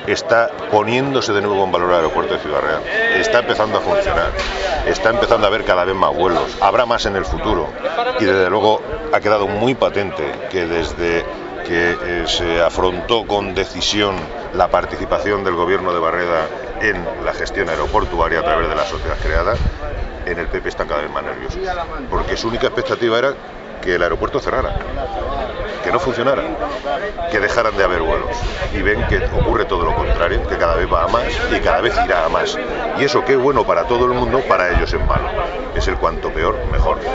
está poniéndose de nuevo en valor el aeropuerto de Ciudad Real. Está empezando a funcionar, está empezando a haber cada vez más vuelos, habrá más en el futuro y desde luego ha quedado muy patente que desde que se afrontó con decisión la participación del gobierno de Barreda en la gestión aeroportuaria a través de la sociedad creada, en el PP están cada vez más nerviosos, porque su única expectativa era que el aeropuerto cerrara, que no funcionara, que dejaran de haber vuelos, y ven que ocurre todo lo contrario, que cada vez va a más y cada vez irá a más, y eso que es bueno para todo el mundo, para ellos es malo, es el cuanto peor, mejor.